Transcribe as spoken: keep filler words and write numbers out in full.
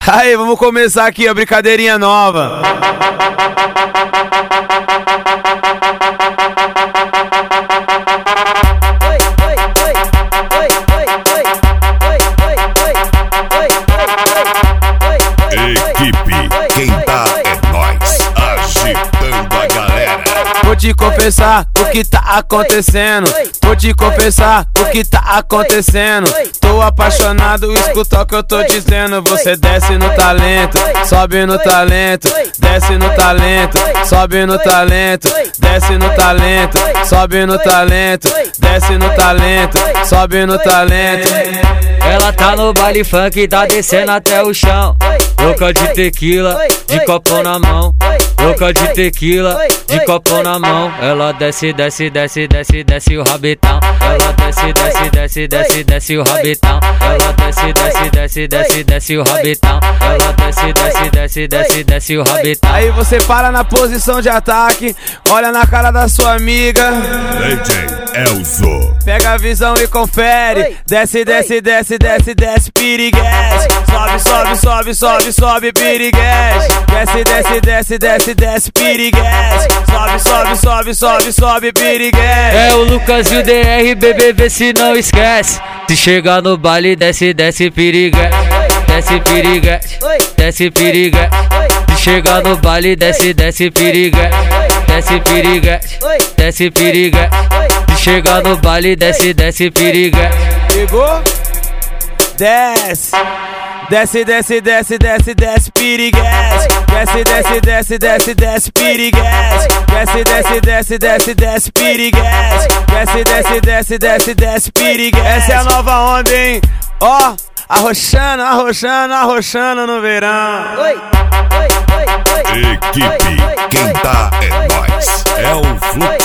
Aí, vamos começar aqui a brincadeirinha nova. Equipe, quem tá é nós, agitando a galera. Vou te confessar o que tá acontecendo. Vou te confessar o que tá acontecendo. Tô apaixonado, escuta o que eu tô dizendo. Você desce no talento, sobe no talento, desce no talento, sobe no talento, desce no talento, sobe no talento, desce no talento, sobe no talento. Ela tá no baile funk, tá descendo até o chão. Louca de tequila, de copão na mão. Louca de tequila, de copão na mão. Ela desce, desce, desce, desce, desce o rabetão. Ela desce, desce, desce, desce, desce o rabetão. Ela desce, desce, desce, desce, desce o rabetão. Ela desce, desce, desce, desce, desce o rabetão. Aí você para na posição de ataque, olha na cara da sua amiga. D J Elzo. Pega a visão e confere. Desce, desce, desce, desce, desce, piriguete. Sobe, sobe, sobe, sobe, sobe, piriguete. Desce, desce, desce, desce, desce, piriguete. Sobe, sobe, sobe, sobe, sobe, piriguete. É o Lucas e o D R, bebê, vê se não esquece. Se chegar no baile, desce, desce, piriguete. Desce, piriguete, desce, piriguete. Se chegar no baile, desce, desce, piriguete. Desce, piriguete, desce, piriguete. Se chegar no baile, desce, desce, piriguete. Pegou? Desce. Desce, desce, desce, desce, desce, piriguete. Desce, desce, desce, desce, desce, piriguete. Desce, desce, desce, desce, desce, piriguete. Desce, desce, desce, desce, desce, piriguete. Essa é a nova onda, hein? Ó, arrochando, arrochando, arrochando no verão. Equipe, quem tá é nós, é o Fluxo.